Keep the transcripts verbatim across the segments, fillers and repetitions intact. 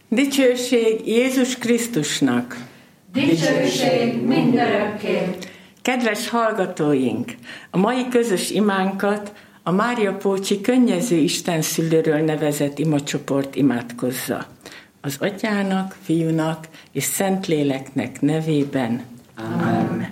Dicsőség Jézus Krisztusnak! Dicsőség mindörökké! Kedves hallgatóink! A mai közös imánkat a Mária Pócsi Könnyező Istenszülőről nevezett imacsoport imádkozza. Az Atyának, Fiúnak és Szentléleknek nevében. Amen. Amen.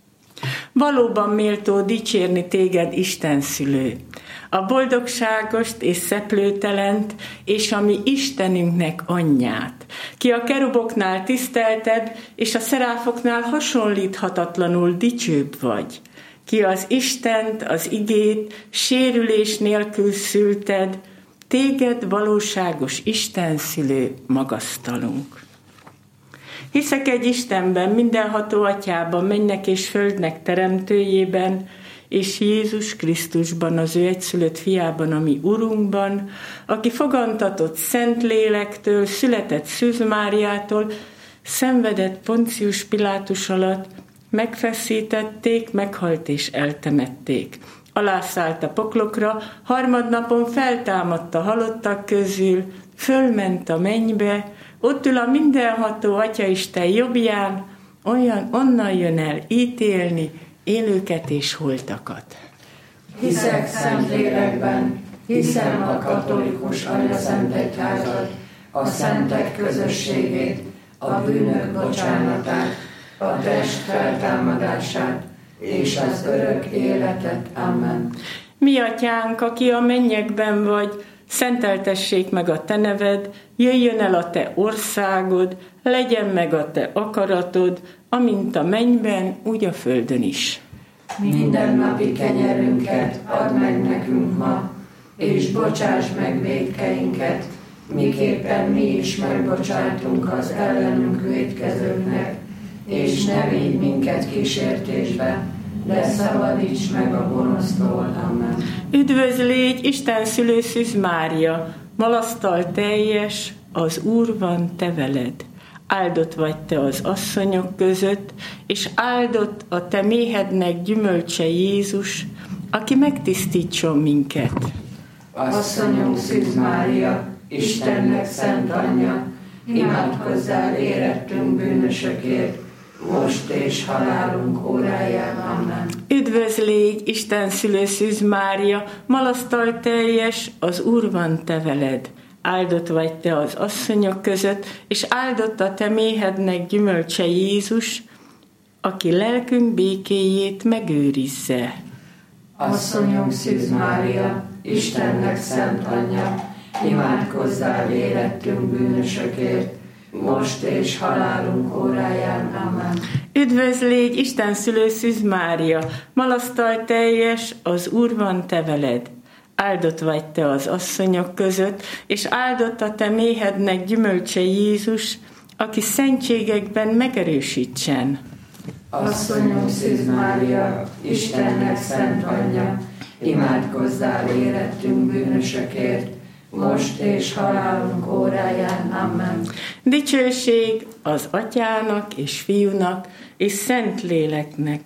Valóban méltó dicsérni téged, Istenszülő, a boldogságost és szeplőtelent, és a mi Istenünknek anyját, ki a keruboknál tiszteltebb, és a szeráfoknál hasonlíthatatlanul dicsőbb vagy, ki az Istent, az igét sérülés nélkül szülted, téged valóságos Istenszülő magasztalunk. Hiszek egy Istenben, mindenható Atyában, mennek és földnek teremtőjében, és Jézus Krisztusban, az ő egyszülött fiában, a mi Urunkban, aki fogantatott Szentlélektől, született Szűz Máriától, szenvedett Poncius Pilátus alatt, megfeszítették, meghalt és eltemették. Alászállt a poklokra, harmadnapon feltámadt a halottak közül, fölment a mennybe, ott ül a mindenható Atyaisten jobbján, olyan onnan jön el ítélni élőket és holtakat. Hiszek Szentlélekben, hiszem a katolikus anyaszentegyházat, a szentek közösségét, a bűnök bocsánatát, a test feltámadását és az örök életet. Amen. Mi Atyánk, aki a mennyekben vagy, szenteltessék meg a te neved, jöjjön el a te országod, legyen meg a te akaratod, amint a mennyben, úgy a földön is. Mindennapi kenyerünket add meg nekünk ma, és bocsáss meg vétkeinket, miképpen mi is megbocsátunk az ellenünk vétkezőknek, és ne védj minket kísértésbe, de szabadíts meg a gonosztól. Amen. Üdvözlégy, Isten szülő Szűz Mária, malasztal teljes, az Úr van te veled. Áldott vagy te az asszonyok között, és áldott a te méhednek gyümölcse Jézus, aki megtisztítson minket. Asszonyunk Szűz Mária, Istennek szent anyja, imádkozzál érettünk bűnösökért, most és halálunk óráján. Amen. Üdvözlégy, Isten szülő Szűz Mária, malasztal teljes, az Úr van te veled. Áldott vagy te az asszonyok között, és áldott a te méhednek gyümölcse Jézus, aki lelkünk békéjét megőrizze. Asszonyunk Szűz Mária, Istennek szent anyja, imádkozzál érettünk bűnösökért, most és halálunk óráján. Amen. Üdvözlégy, Isten szülő Szűz Mária, malasztal teljes, az Úr van te veled. Áldott vagy te az asszonyok között, és áldott a te méhednek gyümölcse Jézus, aki szentségekben megerősítsen. Asszonyunk Szűz Mária, Istennek szent anyja, imádkozzál érettünk bűnösökért, most és halálunk óráján. Amen. Dicsőség az Atyának és Fiúnak és Szentléleknek.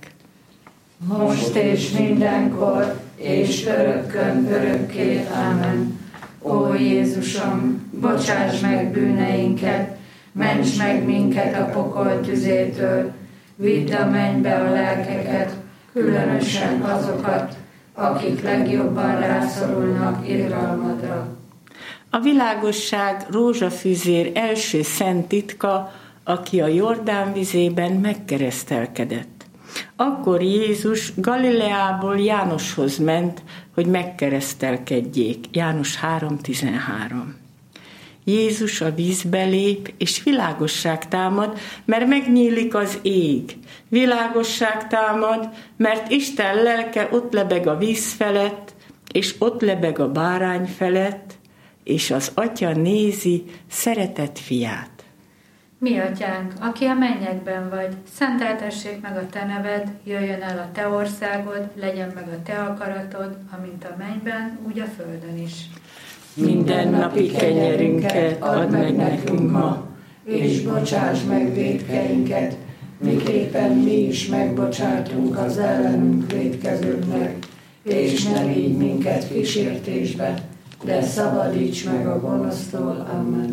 Most és mindenkor, és örökkön örökké. Amen. Ó Jézusom, bocsáss meg bűneinket, ments meg minket a pokol tüzétől, vidd a mennybe a lelkeket, különösen azokat, akik legjobban rászorulnak irgalmadra. A világosság rózsafűzér első szent titka, aki a Jordán vizében megkeresztelkedett. Akkor Jézus Galileából Jánoshoz ment, hogy megkeresztelkedjék. János három tizenhárom. Jézus a vízbe lép, és világosság támad, mert megnyílik az ég. Világosság támad, mert Isten lelke ott lebeg a víz felett, és ott lebeg a bárány felett, és az Atya nézi szeretett fiát. Mi Atyánk, aki a mennyekben vagy, szenteltessék meg a te neved, jöjjön el a te országod, legyen meg a te akaratod, amint a mennyben, úgy a földön is. Mindennapi kenyerünket add meg nekünk ma, és bocsáss meg vétkeinket, miképpen mi is megbocsátunk az ellenünk vétkezőknek, és ne vigy minket kísértésbe, de szabadíts meg a gonosztól. Amen.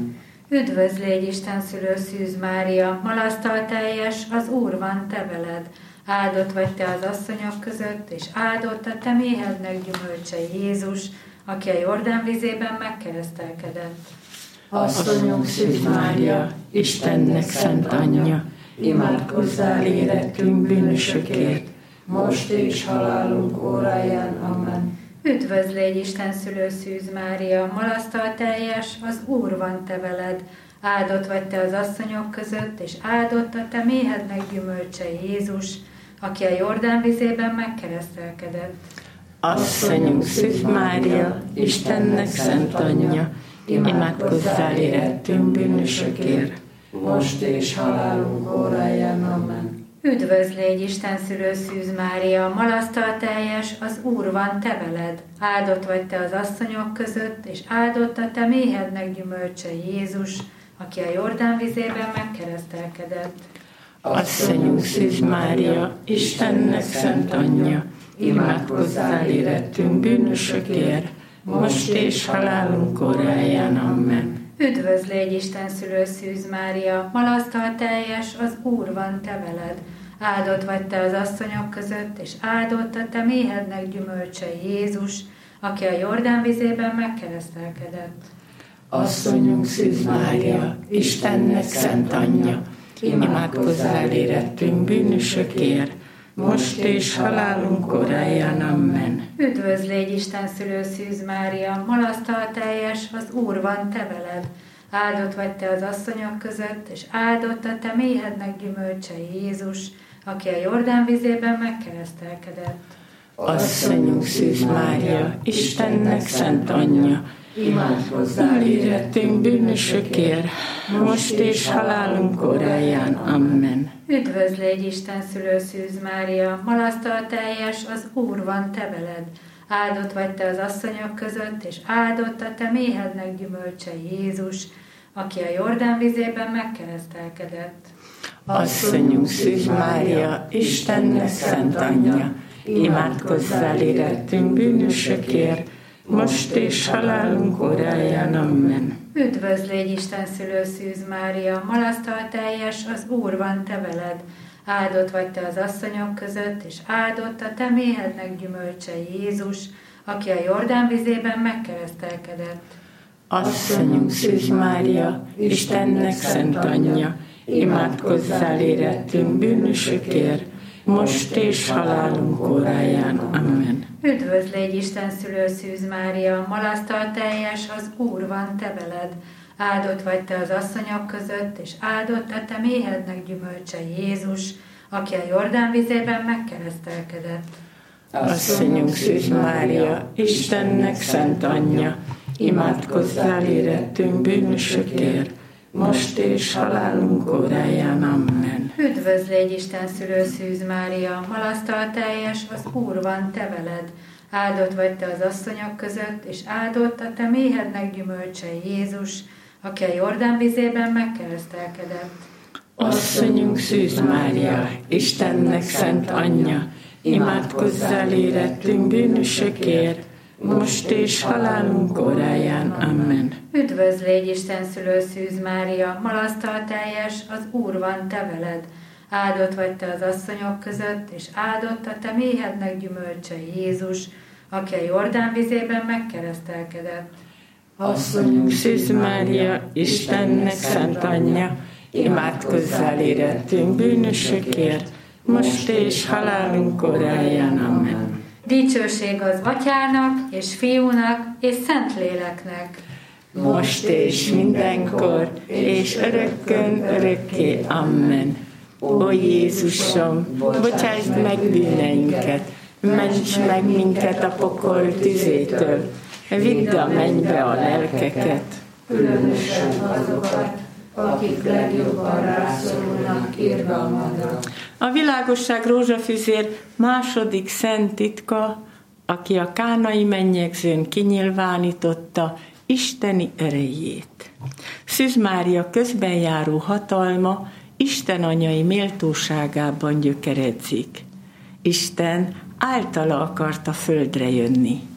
Üdvözl légy Isten szülő Szűz Mária, malasztal teljes, az Úr van te veled. Áldott vagy te az asszonyok között, és áldott a te méhednek gyümölcse Jézus, aki a Jordán vizében megkeresztelkedett. Asszonyunk Szűz Mária, Istennek szent anyja, imádkozzál érettünk bűnösökért, most és halálunk óráján. Amen. Üdvözl légy Isten szülő Szűz Mária, malasztal teljes, az Úr van te veled. Áldott vagy te az asszonyok között, és áldott a te méhednek gyümölcse Jézus, aki a Jordán vizében megkeresztelkedett. Asszonyunk Szűz Mária, Istennek szent anyja, imádkozzál érettünk bűnösökért, most és halálunk óráján. Amen. Üdvözl légy Isten szülő Szűz Mária, malasztal teljes, az Úr van te veled. Áldott vagy te az asszonyok között, és áldott a te méhednek gyümölcse Jézus, aki a Jordán vizében megkeresztelkedett. Asszonyunk Szűz Mária, Istennek szent anyja, imádkozzál érettünk bűnösökért, most és halálunk óráján. Amen. Üdvözl légy Isten szülő Szűz Mária, malasztal teljes, az Úr van te veled. Áldott vagy te az asszonyok között, és áldott a te méhednek gyümölcse Jézus, aki a Jordán vizében megkeresztelkedett. Asszonyunk Szűz Mária, Istennek szent anyja, imádkozzál érettünk bűnösökért, most és halálunk óráján. Amen. Üdvözl légy Isten szülő Szűz Mária, malasztal teljes, az Úr van te veled. Áldott vagy te az asszonyok között, és áldott a te méhednek gyümölcse Jézus, aki a Jordán vizében megkeresztelkedett. Asszonyunk Szűz Mária, Istennek szent anyja, imádkozzál érettünk bűnösökért, most és halálunk óráján. Amen. Üdvözl légy Isten szülő Szűz Mária, malasztal teljes, az Úr van te veled. Áldott vagy te az asszonyok között, és áldott a te méhednek gyümölcse Jézus, aki a Jordán vizében megkeresztelkedett. Asszonyunk Szűz Mária, Istennek szent anyja, imádkozzál érettünk bűnösökért, most és halálunk óráján. Amen. Üdvözl légy Isten szülő Szűz Mária, malasztal teljes, az Úr van te veled. Áldott vagy te az asszonyok között, és áldott a te méhednek gyümölcse Jézus, aki a Jordán vizében megkeresztelkedett. Asszonyunk Szűz Mária, Istennek szent anyja, imádkozzál érettünk bűnösökért, most és halálunk óráján. Amen. Üdvözl légy Isten szülő Szűz Mária, malasztal teljes, az Úr van te veled. Áldott vagy te az asszonyok között, és áldott a te méhednek gyümölcse Jézus, aki a Jordán vizében megkeresztelkedett. Asszonyunk Szűz Mária, Istennek szent anyja, imádkozzál érettünk bűnösökért, most és halálunk óráján. Amen. Üdvözl légy Isten szülő Szűz Mária, malasztal teljes, az Úr van te veled. Áldott vagy te az asszonyok között, és áldott a te méhednek gyümölcse Jézus, aki a Jordán vizében megkeresztelkedett. Asszonyunk Szűz Mária, Istennek szent anyja, imádkozzál érettünk bűnösökért, most és halálunk óráján. Amen. Üdvözl légy Isten szülő Szűz Mária, malasztal teljes, az Úr van te veled. Áldott vagy te az asszonyok között, és áldott a te méhednek gyümölcse Jézus, aki a Jordán vizében megkeresztelkedett. Asszonyunk Szűz Mária, Istennek szent anyja, imádkozzál érettünk bűnösökért, most és halálunk óráján. Amen. Dicsőség az Atyának, és Fiúnak, és Szentléleknek. Most és mindenkor, és örökkön örökké. Amen. Ó Jézusom, bocsásd meg bűneinket, ments meg minket a pokol tüzétől, vidd a mennybe a lelkeket, különösen azokat, akik legjobban rászorulnak irgalmadra. A világosság rózsafüzér második szent titka, aki a kánai mennyegzőn kinyilvánította isteni erejét. Szűz Mária közbenjáró hatalma Isten anyai méltóságában gyökeredzik. Isten általa akart a földre jönni.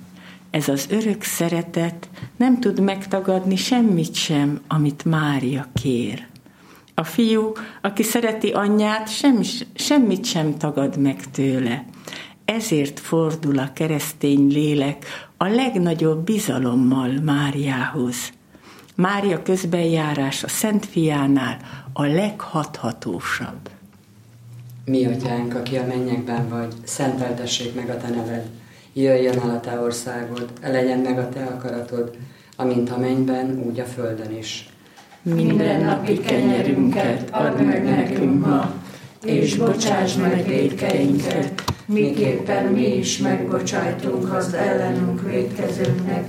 Ez az örök szeretet nem tud megtagadni semmit sem, amit Mária kér. A fiú, aki szereti anyját, sem, semmit sem tagad meg tőle. Ezért fordul a keresztény lélek a legnagyobb bizalommal Máriához. Mária közbenjárás a Szent Fiánál a leghathatósabb. Mi atyánk, aki a mennyekben vagy, szenteltessék meg a te neved. Jöjjön el a te országod, legyen meg a te akaratod, amint a mennyben, úgy a földön is. Minden napi kenyerünket add meg nekünk ma, és bocsáss meg vétkeinket, miképpen mi is megbocsájtunk az ellenünk vétkezőknek,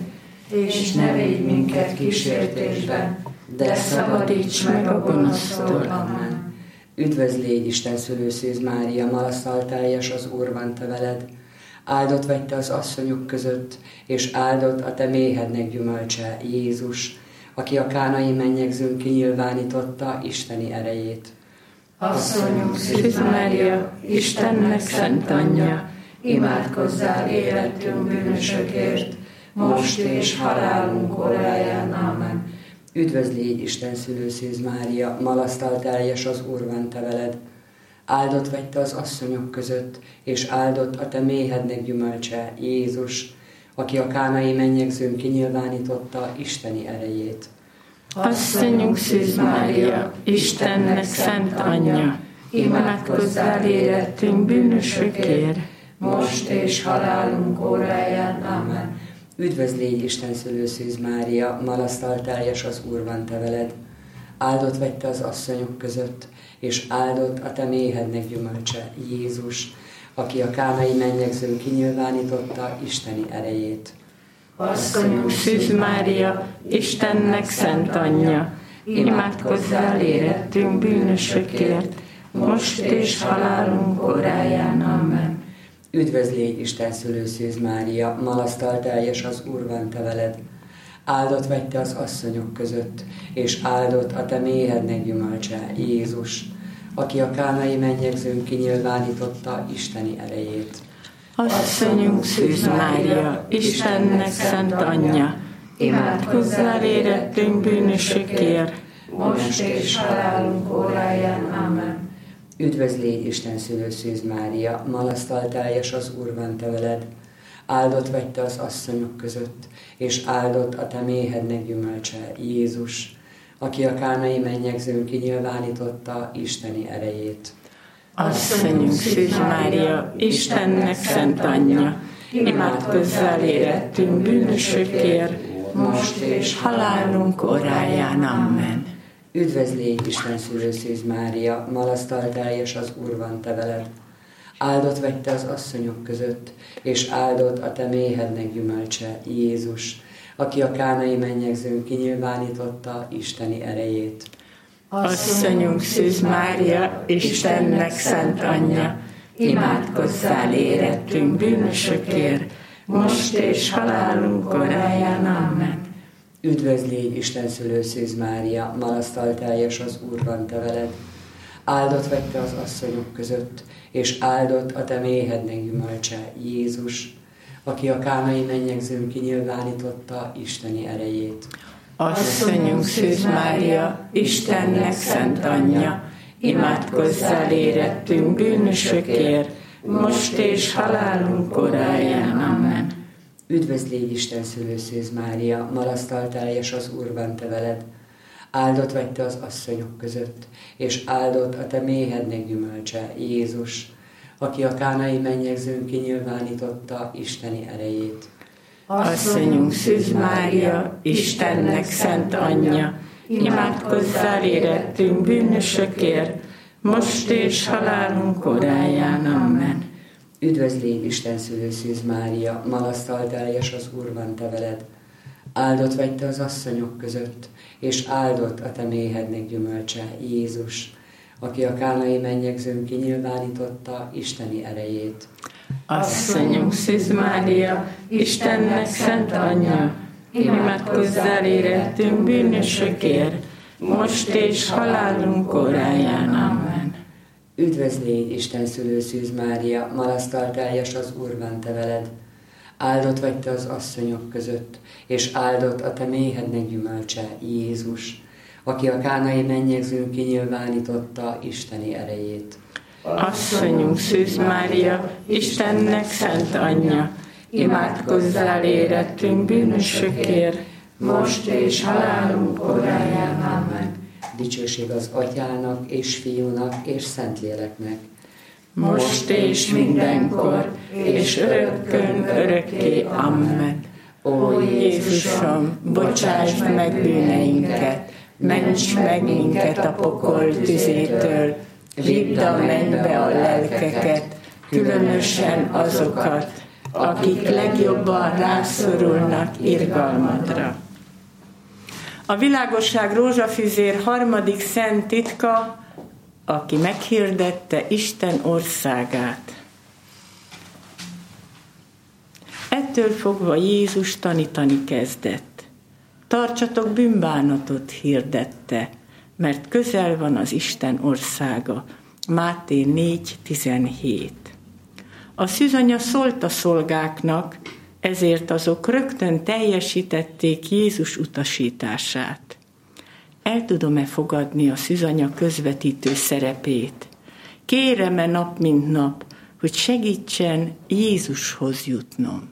és ne védj minket kísértésbe, de szabadíts meg a gonosztól. Amen. Üdvözl légy Isten szülőszűz Mária, malasztal teljes, az Úr van te veled. Áldott vagy te az asszonyok között, és áldott a te méhednek gyümölcse, Jézus, aki a kánai mennyegzőn kinyilvánította Isteni erejét. Asszonyunk Szűz Mária, Istennek szent anyja, imádkozzál életünk bűnösökért, most és halálunk óráján. Amen. Üdvözl légy Isten szülőszűz Mária, malasztal teljes, az Úr van te veled. Áldott vagy te az asszonyok között, és áldott a te méhednek gyümölcse, Jézus, aki a kánai mennyegzőn kinyilvánította Isteni erejét. Asszonyunk Szűz Mária, Istennek szent anyja, imádkozzál érettünk bűnösökért, most és halálunk óráján. Amen. Üdvözl légy Isten szülőszűz Mária, malasztal teljes, az Úr van te veled. Áldott vagy te az asszonyok között, és áldott a te méhednek gyümölcse, Jézus, aki a kánai mennyegzőn kinyilvánította Isteni erejét. Asszonyunk Szűz Mária, Istennek szent anyja, imádkozzál érettünk bűnösökért, most és halálunk óráján. Amen. Üdvözl légy Isten szülőszűz Mária, malasztal teljes, az Úr van te veled. Áldott vagy te az asszonyok között, és áldott a te méhednek gyümölcse, Jézus, aki a kánai mennyegzőn kinyilvánította Isteni erejét. Asszonyunk Szűz Mária, Istennek szent anyja, imádkozzál érettünk bűnösökért, most és halálunk óráján. Amen. Üdvözl légy Isten szülőszűz Mária, malasztal teljes, az Úr van te veled. Áldott vagy te az asszonyok között, és áldott a te méhednek gyümölcse, Jézus, aki a kánai mennyegzőn kinyilvánította Isteni erejét. Asszonyunk Szűz Mária, Istennek szent anyja, imádkozzál érettünk bűnösökért, most és halálunk óráján. Amen. Üdvözl légy Isten szülőszűz Mária, malasztal teljes, az Úr van te veled. Áldott vagy te az asszonyok között, és áldott a te méhednek gyümölcse, Jézus, aki a kánai mennyegzőn kinyilvánította Isteni erejét. Asszonyunk Szűz Mária, Istennek szent anyja, imádkozzál érettünk bűnösökért, most és halálunk óráján. Amen. Üdvözl légy Isten szülőszűz Mária, malasztal teljes, az Úr van te veled. Áldott vagy te az asszonyok között, és áldott a te méhednek gyümölcse, Jézus, aki a kánai mennyegzőn kinyilvánította Isteni erejét. Asszonyunk Szűz Mária, Istennek szent anyja, imádkozzál érettünk bűnösökért, most és halálunk óráján. Amen. Üdvözl légy Isten szülőszűz Mária, malasztal teljes, az Úr van te veled. Áldott vagy te az asszonyok között, és áldott a te méhednek gyümölcse, Jézus, aki a kánai mennyegzőn kinyilvánította Isteni erejét. Asszonyunk Szűz Mária, Istennek szent anyja, imádkozzál érettünk bűnösökért, most és halálunk óráján. Amen. Üdvözl légy Isten szülőszűz Mária, malasztal teljes, az Úr van te veled. Áldott vagy te az asszonyok között, és áldott a te méhednek gyümölcse, Jézus, aki a kánai mennyegzőn kinyilvánította Isteni erejét. Asszonyunk Szűz Mária, Istennek szent anyja, imádkozzál érettünk bűnösökért, most és halálunk óráján. Amen. Üdvözl légy Isten szülőszűz Mária, malasztal teljes, az Úr van te veled. áldott vagy te az asszonyok között, és áldott a te méhednek gyümölcse, Jézus, aki a kánai mennyegzőn kinyilvánította isteni erejét. Asszonyunk Szűz Mária, Istennek szent anyja, imádkozzál érettünk bűnösökért, most és halálunk óráján. Amen. Dicsőség az Atyának, és Fiúnak, és Szentléleknek, most és mindenkor, és örökkön örökké. Amen. Ó Jézusom, bocsáss meg bűneinket, ments meg minket a pokol tüzétől, vidd a mennybe a lelkeket, különösen azokat, akik legjobban rászorulnak irgalmadra. A világosság rózsafüzér harmadik szent titka, aki meghirdette Isten országát. Ettől fogva Jézus tanítani kezdett. Tartsatok bűnbánatot, hirdette, mert közel van az Isten országa. Máté négy tizenhét. A szűzanya szólt a szolgáknak, ezért azok rögtön teljesítették Jézus utasítását. El tudom-e fogadni a szűzanya közvetítő szerepét? Kérem-e nap mint nap, hogy segítsen Jézushoz jutnom?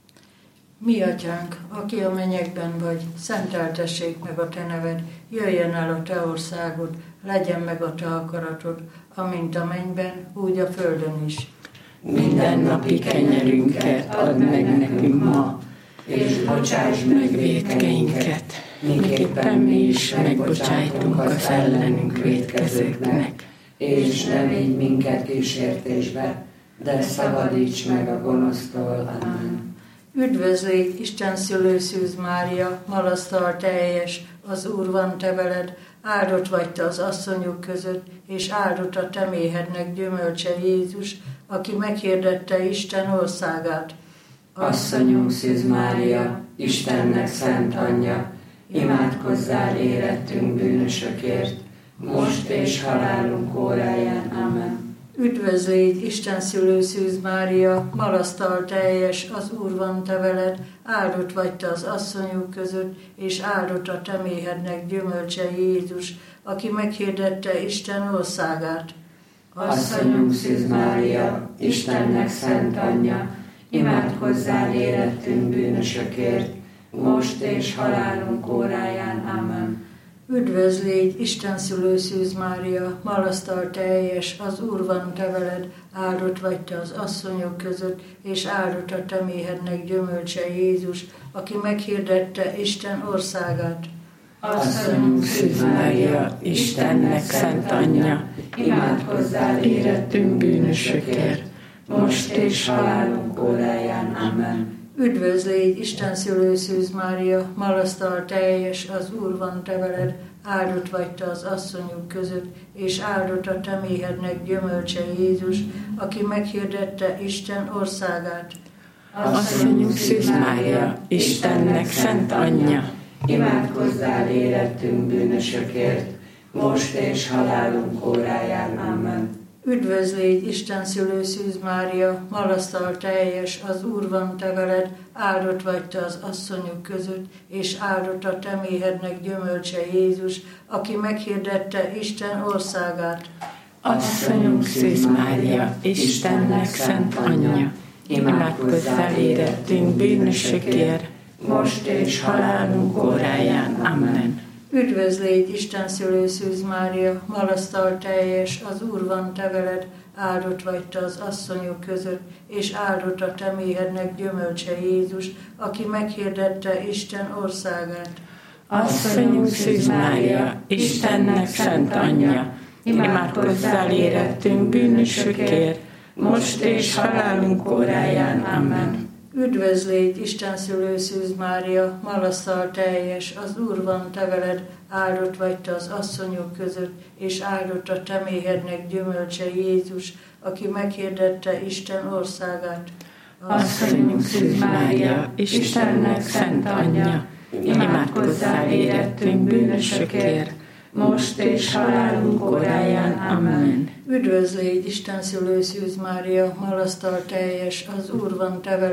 Mi atyánk, aki a mennyekben vagy, szenteltessék meg a te neved, jöjjön el a te országod, legyen meg a te akaratod, amint a mennyben, úgy a földön is. Minden napi kenyerünket add meg nekünk ma, és bocsáss meg vétkeinket, miképpen mi is megbocsájtunk az ellenünk vétkezőknek. És ne védj minket kísértésbe, de szabadíts meg a gonosztól. Amen. Üdvözlégy, Isten szülő Szűz Mária, malasztal teljes, az Úr van te veled, áldott vagy te az asszonyok között, és áldott a te méhednek gyümölcse, Jézus, aki meghirdette Isten országát. Asszonyunk Szűz Mária, Istennek szent anyja, imádkozzál érettünk bűnösökért, most és halálunk óráján. Amen. Üdvözlégy, Isten szülő Szűz Mária, malasztal teljes, az Úr van te veled, áldott vagy te az asszonyok között, és áldott a te méhednek gyümölcse, Jézus, aki meghirdette Isten országát. Asszonyunk Szűz Mária, Istennek szent anyja, imádkozzál érettünk bűnösökért, most és halálunk óráján. Amen. Üdvözlégy, Isten szülő Szűz Mária, malasztal teljes, az Úr van te veled, áldott vagy te az asszonyok között, és áldott a te méhednek gyümölcse, Jézus, aki meghirdette Isten országát. Asszonyunk Szűz Mária, Istennek szent anyja, imádkozzál érettünk bűnösökért, most és halálunk óráján. Amen. Üdvözlégy, Isten szülő Szűz Mária, malasztal teljes, az Úr van te veled, áldott vagy te az asszonyok között, és áldott a te méhednek gyümölcse, Jézus, aki meghirdette Isten országát. Asszonyunk Szűz Mária, Istennek szent anyja, imádkozzál érettünk bűnösökért, most és halálunk óráján. Amen. Üdvözlégy, Isten szülő Szűz Mária, malasztal teljes, az Úr van te veled, áldott vagy te az asszonyok között, és áldott a te méhednek gyümölcse, Jézus, aki meghirdette Isten országát. Asszonyunk Szűz Mária, Istennek szent anyja, imádkozzál érettünk bűnösökért, most és halálunk óráján. Amen. Üdvözlégy, Isten szülő Szűz Mária, malasztal teljes, az Úr van te veled, áldott vagy te az asszonyok között, és áldott a te méhednek gyümölcse, Jézus, aki meghirdette Isten országát. Asszonyunk Szűz Mária, Istennek szent anyja, imádkozzál érettünk bűnösökért, most és halálunk óráján. Amen. Üdvözlégy, Isten szülő Szűz Mária, malasztal teljes, az Úr van te veled, áldott vagy te az asszonyok között, és áldott a te méhednek gyümölcse, Jézus, aki meghirdette Isten országát. Asszonyunk Szűz Mária, Istennek szent anyja, imádkozzál érettünk bűnösökért, most és halálunk óráján. Amen. Üdvözlégy, Isten szülő Szűz Mária, malasztal teljes, az Úr van te veled,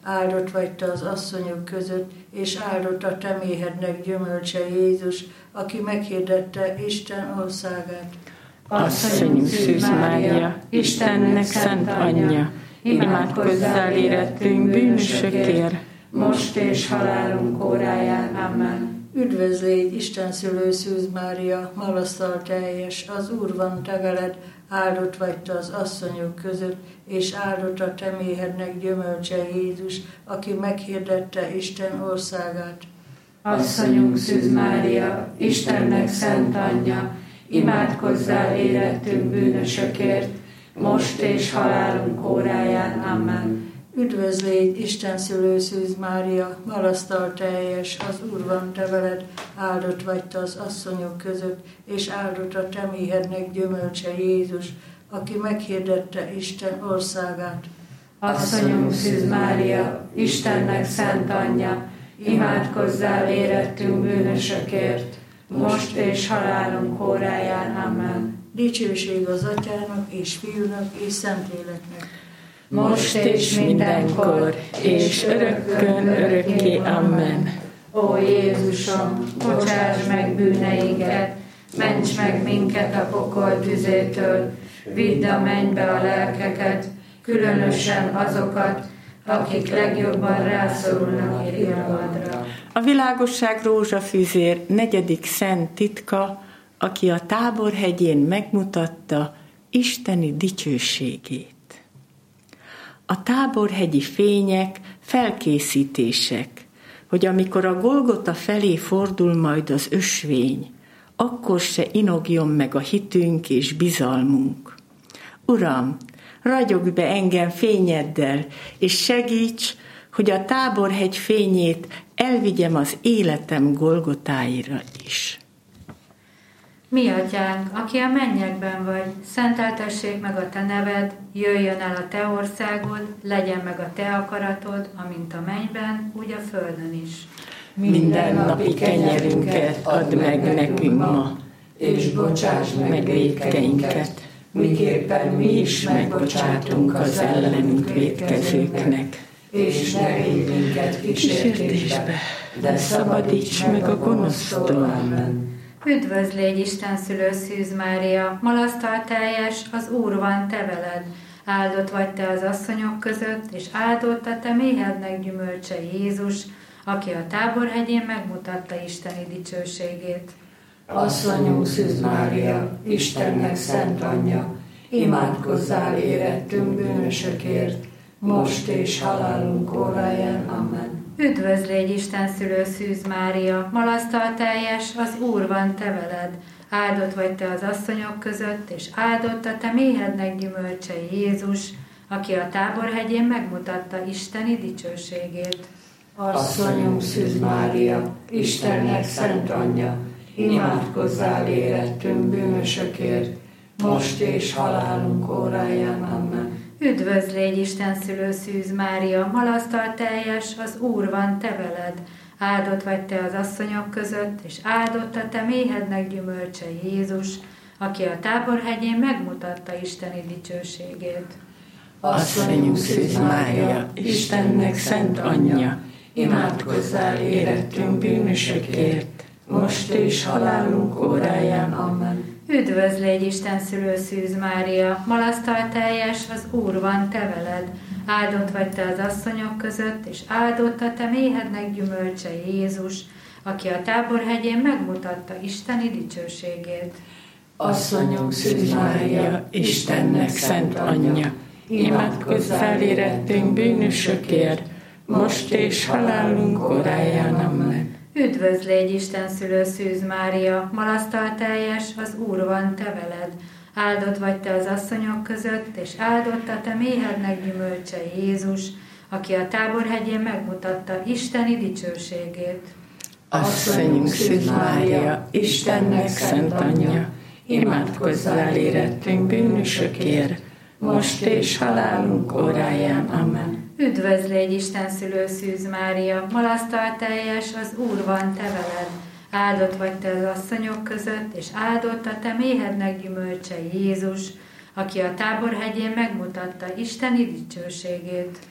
áldott vagy te az asszonyok között, és áldott a te méhednek gyümölcse Jézus, aki meghirdette Isten országát. Asszonyunk Szűz Mária, Istennek szent anyja, imádkozzál érettünk bűnösökért, most és halálunk óráján. Amen. Üdvözl légy, Isten szülő Szűz Mária, malasztal teljes, az Úr van te veled, áldott vagy te az asszonyok között, és áldott a te méhednek gyümölcse Jézus, aki meghirdette Isten országát. Asszonyunk Szűz Mária, Istennek szent anyja, imádkozzál érettünk bűnösökért, most és halálunk óráján. Amen. Üdvözl légy, Isten szülő Szűz Mária, malasztal teljes, az Úr van te veled, áldott vagy te az asszonyok között, és áldott a te méhednek gyümölcse Jézus, aki meghirdette Isten országát. Asszonyunk Szűz Mária, Istennek szent anyja, imádkozzál érettünk bűnösökért, most és halálunk óráján. Amen. Dicsőség az Atyának, és Fiúnak, és Szentléleknek. most és mindenkor, és örökkön örökké. Amen. Ó Jézusom, bocsáss meg bűneinket, ments meg minket a pokol tüzétől, vidd a mennybe a lelkeket, különösen azokat, akik legjobban rászorulnak irgalmadra. A világosság rózsafűzér negyedik szent titka, aki a Táborhegyén megmutatta isteni dicsőségét. A táborhegyi fények felkészítések, hogy amikor a Golgota felé fordul majd az ösvény, akkor se inogjon meg a hitünk és bizalmunk. Uram, ragyogj be engem fényeddel, és segíts, hogy a Táborhegy fényét elvigyem az életem Golgotáira is. Mi atyánk, aki a mennyekben vagy, szenteltessék meg a te neved, jöjjön el a te országod, legyen meg a te akaratod, amint a mennyben, úgy a földön is. Minden napi kenyerünket add meg nekünk ma, És bocsáss meg vétkeinket, miképpen mi is megbocsátunk az ellenünk vétkezőknek. És ne védj minket kísértésbe, de szabadíts meg a gonosztól. Amen. Üdvözl légy, Isten szülő Szűz Mária, malasztal teljes, az Úr van te veled. Áldott vagy te az asszonyok között, és áldott a te méhednek gyümölcse Jézus, aki a Táborhegyén megmutatta isteni dicsőségét. Asszonyunk Szűz Mária, Istennek szent anyja, imádkozzál érettünk bűnösökért, most és halálunk óráján. Amen. Üdvözl légy, Isten szülő Szűz Mária, malasztal teljes, az Úr van te veled. Áldott vagy te az asszonyok között, és áldott a te méhednek gyümölcse Jézus, aki a Táborhegyén megmutatta isteni dicsőségét. Asszonyunk Szűz Mária, Istennek szent anyja, imádkozzál érettünk bűnösökért, most és halálunk óráján. Amen. Üdvözl légy, Isten szülő Szűz Mária, malasztal teljes, az Úr van te veled. Áldott vagy te az asszonyok között, és áldott a te méhednek gyümölcse Jézus, aki a Táborhegyén megmutatta isteni dicsőségét. Asszonyunk Szűz Mária, Istennek szent anyja, imádkozzál érettünk bűnösökért, most és halálunk óráján. Amen. Üdvözl légy, Isten szülő Szűz Mária, malasztal teljes, az Úr van te veled. Áldott vagy te az asszonyok között, és áldott a te méhednek gyümölcse Jézus, aki a Táborhegyén megmutatta isteni dicsőségét. Asszonyunk Szűz Mária, Istennek szent anyja, imádkozzál érettünk bűnösökért, most és halálunk óráján. Amen. Üdvözl légy, Isten szülő Szűz Mária, malasztal teljes, az Úr van te veled. Áldott vagy te az asszonyok között, és áldott a te méhednek gyümölcse Jézus, aki a Táborhegyén megmutatta isteni dicsőségét. Asszonyunk Szűz Mária, Istennek szent anyja, imádkozzál érettünk bűnösökért, most és halálunk óráján. Amen. Üdvözl légy, Isten szülő Szűz Mária, malasztal teljes, az Úr van te veled. Áldott vagy te az asszonyok között, és áldott a te méhednek gyümölcse Jézus, aki a Táborhegyén megmutatta isteni dicsőségét.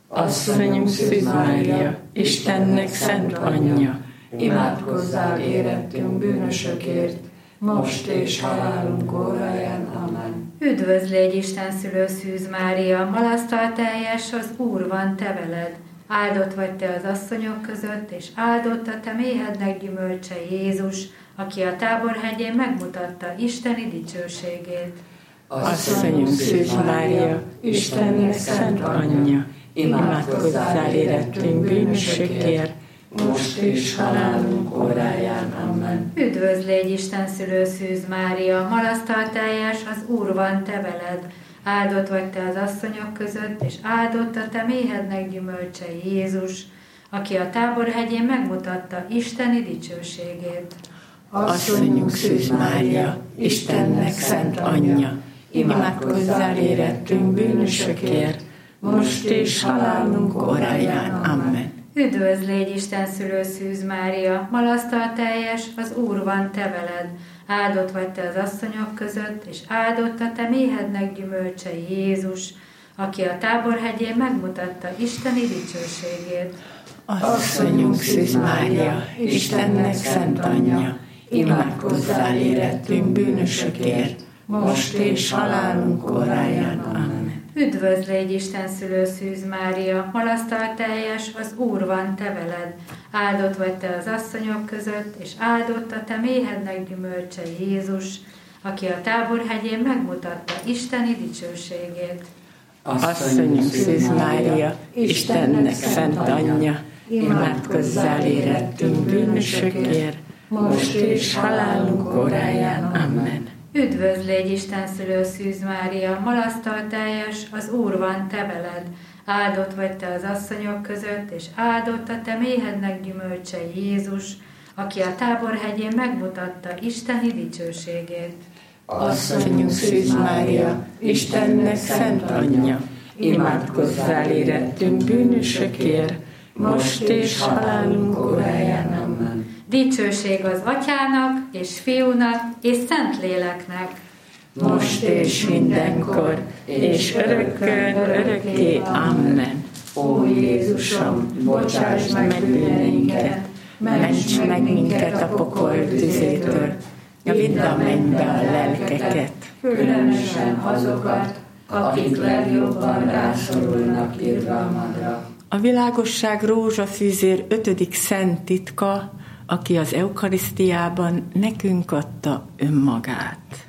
Asszonyunk Szűz Mária, Istennek szent anyja, imádkozzál érettünk bűnösökért, most és halálunk óráján. Amen. Üdvözl légy Isten szülő Szűz Mária, magasztalteljes, az Úr van te veled. Áldott vagy te az asszonyok között, és áldott a te méhednek gyümölcse Jézus, aki a Táborhegyén megmutatta Isteni dicsőségét. Asszonyunk Szűz Mária, Istennek szent anyja, imádkozzál érettünk bűnösökért, most és halálunk óráján. Amen. Üdvözl légy Isten szülő Szűz Mária, magasztalteljes, az Úr van te veled. Áldott vagy te az asszonyok között, és áldott a te méhednek gyümölcse Jézus, aki a Táborhegyén megmutatta Isteni dicsőségét. Asszonyunk Szűz Mária, Istennek szent anyja, imádkozzál érettünk bűnösökért, most és halálunk óráján. Amen. Üdvözl légy Isten szülő Szűz Mária, magasztalteljes, az Úr van te veled. Áldott vagy te az asszonyok között, és áldott a te méhednek gyümölcse Jézus, aki a Táborhegyén megmutatta Isteni dicsőségét. Asszonyunk Szűz Mária, Istennek szent anyja, imádkozzál érettünk bűnösökért, most és halálunk óráján. Amen. Üdvözl légy Isten szülő Szűz Mária, magasztalteljes, az Úr van te veled. Áldott vagy te az asszonyok között, és áldott a te méhednek gyümölcse Jézus, aki a Táborhegyén megmutatta Isteni dicsőségét. Asszonyunk Szűz Mária, Istennek szent anyja, imádkozzál érettünk bűnösökért, most és halálunk óráján. Amen. Üdvözl légy Isten szülő Szűz Mária, magasztalteljes, az Úr van te veled. Áldott vagy te az asszonyok között, és áldott a te méhednek gyümölcse Jézus, aki a Táborhegyén megmutatta Isteni dicsőségét. Asszonyunk Szűz Mária, Istennek szent anyja, imádkozzál érettünk bűnösökért, most és halálunk óráján. Amen. Dicsőség az Atyának, és Fiúnak, és Szentléleknek, most és mindenkor, és örökkön örökké. Amen. Ó Jézusom, bocsáss meg bűneinket, ments meg minket a pokol tüzétől, vidd a mennybe a lelkeket, különösen azokat, akik legjobban rászorulnak irgalmadra. A világosság rózsafűzér ötödik szent titka, aki az eukarisztiában nekünk adta önmagát.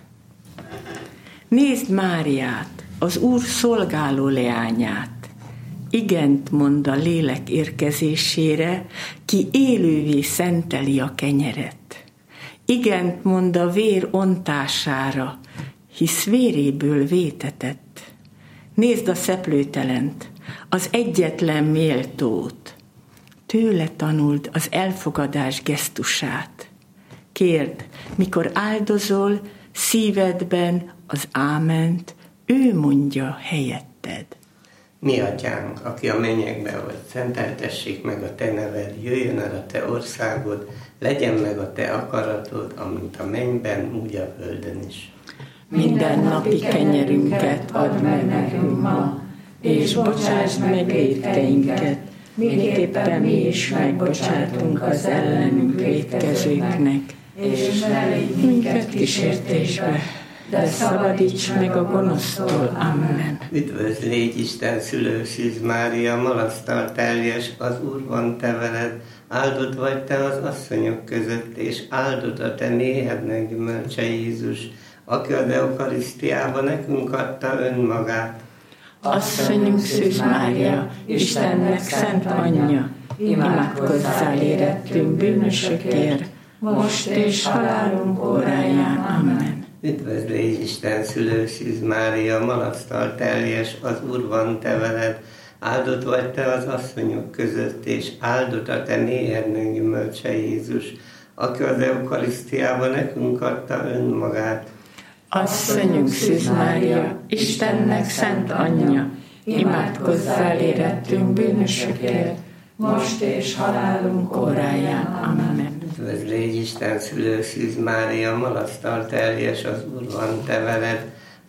Nézd Máriát, az Úr szolgáló leányát. Igent mond a lélek érkezésére, ki élővé szenteli a kenyeret. Igent mond a vér ontására, hisz véréből vétetett. Nézd a szeplőtelent, az egyetlen méltót. Tőle tanuld az elfogadás gesztusát. Kérd, mikor áldozol, szívedben az áment, ő mondja helyetted. Mi atyánk, aki a mennyekben vagy, szenteltessék meg a te neved, jöjjön el a te országod, legyen meg a te akaratod, amint a mennyben, úgy a földön is. Minden napi kenyerünket add meg nekünk ma, és bocsáss meg vétkeinket, miképpen mi is megbocsátunk az ellenünk vétkezőknek, és ne légy minket kísértésbe, de szabadíts meg a gonosztól. Amen. Üdvözl légy Isten szülő Szűz Mária, magasztalteljes, az Úr van te veled, áldott vagy te az asszonyok között, és áldott a te méhednek gyümölcse Jézus, aki az eukarisztiában nekünk adta önmagát. Asszonyunk Szűz Mária, Istennek szent anyja, imádkozzál érettünk bűnösökért, most és halálunk óráján. Amen. Üdvözl légy Isten szülő Szűz Mária, magasztalteljes, az Úr van te veled, áldott vagy te az asszonyok között, és áldott a te méhednek gyümölcse Jézus, aki az eukarisztiában nekünk adta önmagát. Asszonyunk Szűz Mária, Istennek szent anyja, imádkozzál érettünk bűnösökért, most és halálunk óráján. Amen. Üdvözl légy Isten szülő Szűz Mária, magasztalteljes, az Úr van te veled,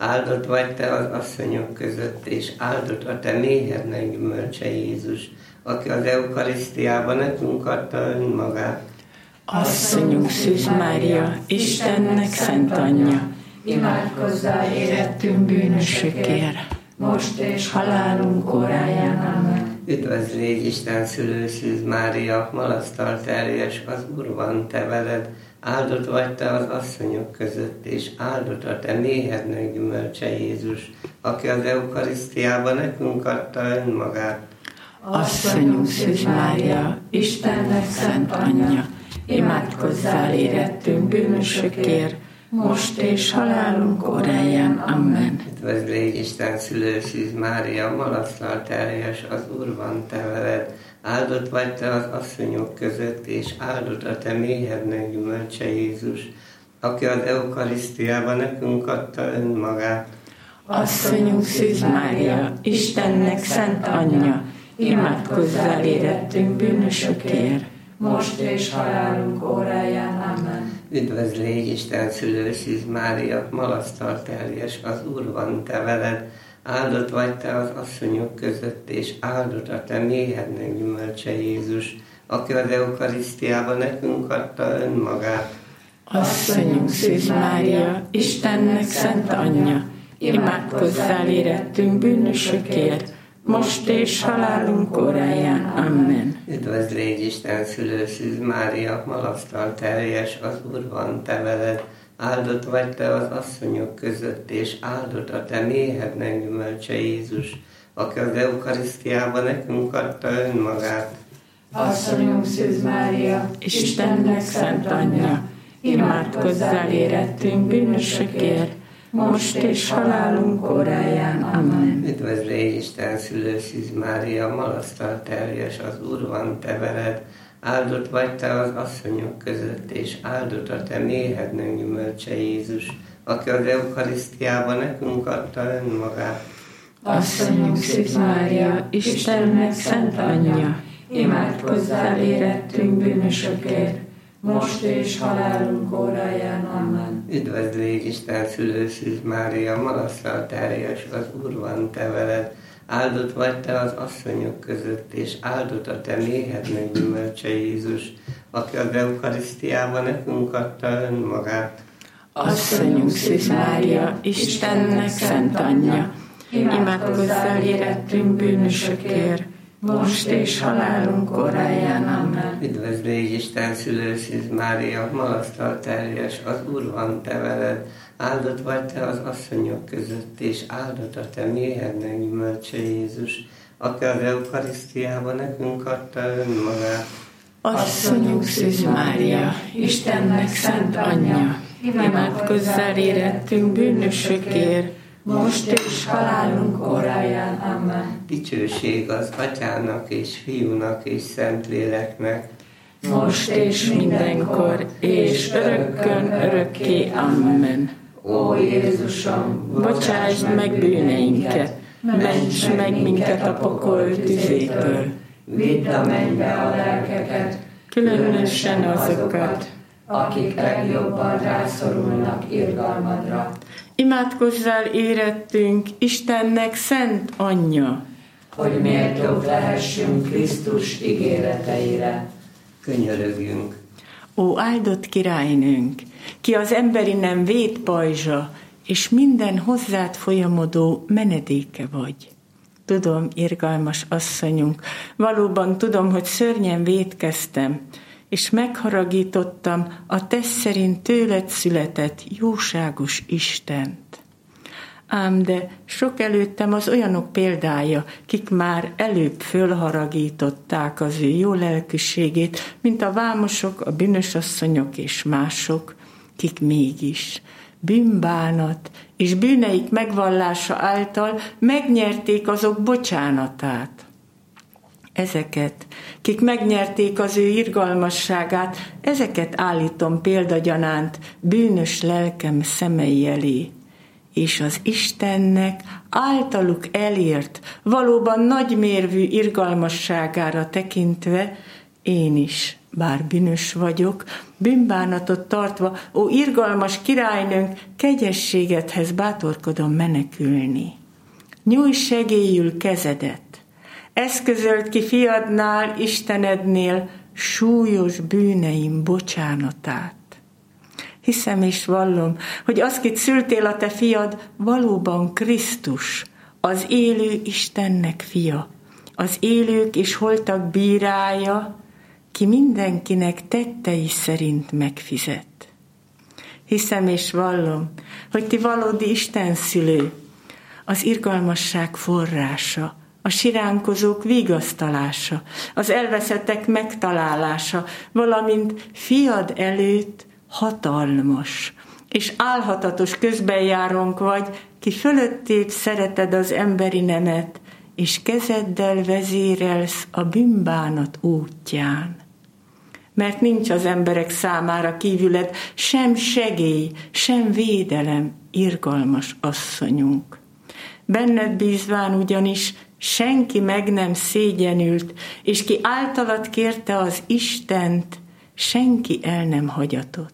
áldott vagy te az asszonyok között, és áldott a te méhednek gyümölcse Jézus, aki az eukarisztiában nekünk adta önmagát. Asszonyunk Szűz Mária, Istennek szent anyja, imádkozzál érettünk bűnösökért, most és halálunk óráján. Amen. Üdvözl légy Isten szülő Szűz Mária, malasztal terjes, az Úr van te veled, áldott vagy te az asszonyok között, és áldott a te méhednek gyümölcse Jézus, aki az eukarisztiában nekünk adta önmagát. Asszonyunk Szűz Mária, Istennek szent anyja, imádkozzál érettünk bűnösökért, most és halálunk óráján. Amen. Üdvözl légy Isten szülő Szűz Mária, malasztal terjes, az Úr van te veled, áldott vagy te az asszonyok között, és áldott a te méhednek gyümölcse Jézus, aki az eukarisztiában nekünk adta önmagát. Asszonyunk Szűz Mária, Istennek szent anyja, imádkozzál érettünk bűnösökért, most és halálunk óráján. Amen. Üdvözl légy Isten szülő Szűz Mária, malasztal terjes, az Úr van te veled, áldott vagy te az asszonyok között, és áldott a te méhednek gyümölcse Jézus, aki az eukarisztiában nekünk adta önmagát. Asszonyunk Szűz Mária, Istennek szent anyja, imádkozzál érettünk bűnösökért, most és halálunk óráján. Amen. Üdvözl légy Isten szülő Szűz Mária, malasztal terjes, az Úr van te veled, áldott vagy te az asszonyok között, és áldott a te méhednek gyümölcse Jézus, aki az eukarisztiában nekünk adta önmagát. Asszonyunk Szűz Mária, Istennek szent anyja, imádkozzál érettünk bűnösökért, most és halálunk óráján. Amen. Üdvözl légy Isten szülő Szűz Mária, malasztal terjes, az Úr van te veled, áldott vagy te az asszonyok között, és áldott a te méhednek gyümölcse Jézus, aki az eukarisztiában nekünk adta önmagát. Asszonyunk Szűz Mária, Istennek szent anyja, imádkozzál érettünk bűnösökért, most és halálunk óráján. Amen. Üdvözl légy Isten szülő Szűz Mária, malasztal terjes, az Úr van te veled, áldott vagy te az asszonyok között, és áldott a te méhednek gyümölcse Jézus, aki az eukarisztiában nekünk adta önmagát. Asszonyunk Szűz Mária, Istennek szent anyja, imádkozzál érettünk bűnösökért, most és halálunk óráján. Amen. Üdvözl légy Isten szülő Szűz Mária, malasztal terjes, az Úr van te veled, áldott vagy te az asszonyok között, és áldott a te méhednek gyümölcse Jézus, aki az eukarisztiában nekünk adta önmagát. Asszonyunk Szűz Mária, Istennek szent anyja, imádkozzál érettünk bűnösökért, most és halálunk óráján. Amen. Dicsőség az Atyának és Fiúnak és Szentléleknek, most és mindenkor, és örökkön örökké. Amen. Ó Jézusom, Bocsásd meg bűneinket, ments meg minket a pokol tüzétől, vidd a mennybe a lelkeket, különösen azokat, akik legjobban rászorulnak irgalmadra. Imádkozzál érettünk Istennek szent anyja, hogy méltók lehessünk Krisztus ígéreteire. könyörögjünk. Ó áldott királynőnk, ki az emberi nem vétpajzsa, és minden hozzád folyamodó menedéke vagy. Tudom, irgalmas asszonyunk, valóban tudom, hogy szörnyen vétkeztem, és megharagítottam a te szerint tőled született jóságos Istent. Ám de sok előttem az olyanok példája, kik már előbb fölharagították az ő jó lelkűségét, mint a vámosok, a bűnös asszonyok és mások, kik mégis bűnbánat és bűneik megvallása által megnyerték azok bocsánatát. Ezeket, kik megnyerték az ő irgalmasságát, ezeket állítom példagyanánt bűnös lelkem szemei elé, és az Istennek általuk elért, valóban nagymérvű irgalmasságára tekintve én is bár bűnös vagyok, bűnbánatot tartva, ó irgalmas királynőnk, kegyességedhez bátorkodom menekülni. Nyújts segélyül kezedet, eszközöld ki fiadnál, Istenednél súlyos bűneim bocsánatát. Hiszem és vallom, hogy az, kit szültél a te fiad, valóban Krisztus, az élő Istennek fia, az élők és holtak bírája, ki mindenkinek tettei szerint megfizet. Hiszem és vallom, hogy ti valódi Isten szülő, az irgalmasság forrása, a siránkozók vigasztalása, az elveszettek megtalálása, valamint fiad előtt hatalmas és álhatatos közbenjárónk vagy, ki fölöttébb szereted az emberi nemet, és kezeddel vezérelsz a bűnbánat útján. Mert nincs az emberek számára kívüled sem segély, sem védelem, irgalmas asszonyunk. Benned bízván ugyanis senki meg nem szégyenült, és ki általad kérte az Istent, senki el nem hagyatott.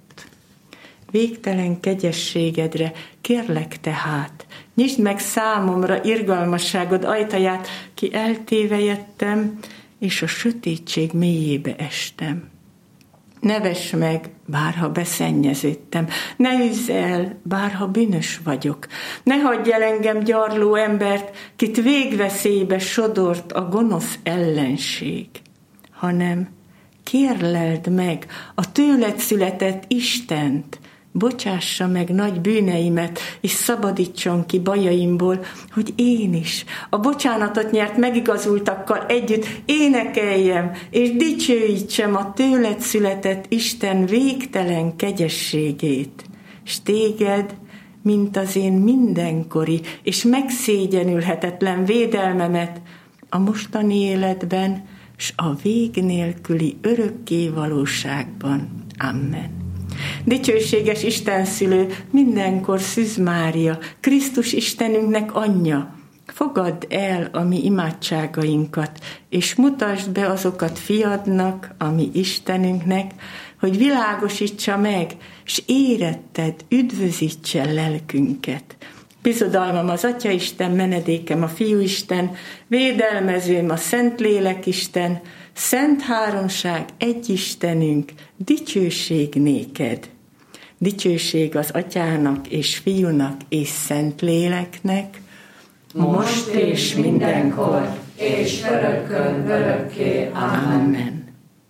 Végtelen kegyességedre kérlek tehát, nyisd meg számomra irgalmasságod ajtaját, ki eltévejettem, és a sötétség mélyébe estem. Ne vess meg, bárha beszennyeződtem, ne üzz el, bárha bűnös vagyok, ne hagyj el engem gyarló embert, kit végveszélybe sodort a gonosz ellenség, hanem kérleld meg a tőled született Istent, bocsássa meg nagy bűneimet, és szabadítson ki bajaimból, hogy én is a bocsánatot nyert megigazultakkal együtt énekeljem, és dicsőítsem a tőled született Isten végtelen kegyességét. S téged, mint az én mindenkori és megszégyenülhetetlen védelmemet a mostani életben, s a vég nélküli örökké valóságban. Amen. Dicsőséges Istenszülő, mindenkor Szűz Mária, Krisztus Istenünknek anyja, fogadd el a mi imádságainkat, és mutasd be azokat fiadnak, a mi Istenünknek, hogy világosítsa meg, s éretted, üdvözítse lelkünket. Bizodalmam az Atyaisten, menedékem a Fiúisten, védelmezőm a Szentlélekisten, Szent Háromság, egy Istenünk, dicsőség néked. Dicsőség az Atyának és Fiúnak és Szentléleknek, most és mindenkor, és örökkön örökké. Amen. Amen.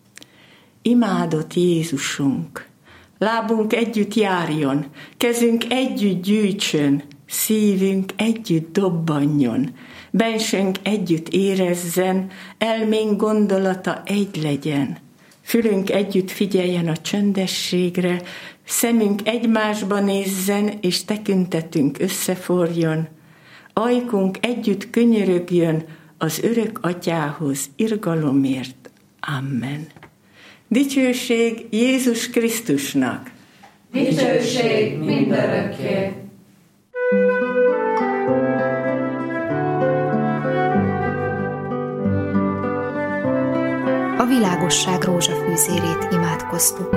Imádott Jézusunk, lábunk együtt járjon, kezünk együtt gyűjtsön, szívünk együtt dobbanjon, bensőnk együtt érezzen, elménk gondolata egy legyen. Fülünk együtt figyeljen a csöndességre, szemünk egymásba nézzen, és tekintetünk összeforjon. Ajkunk együtt könyörögjön az örök Atyához irgalomért. Amen. Dicsőség Jézus Krisztusnak! Dicsőség mindörökké! A világosság rózsafűzérét imádkoztuk.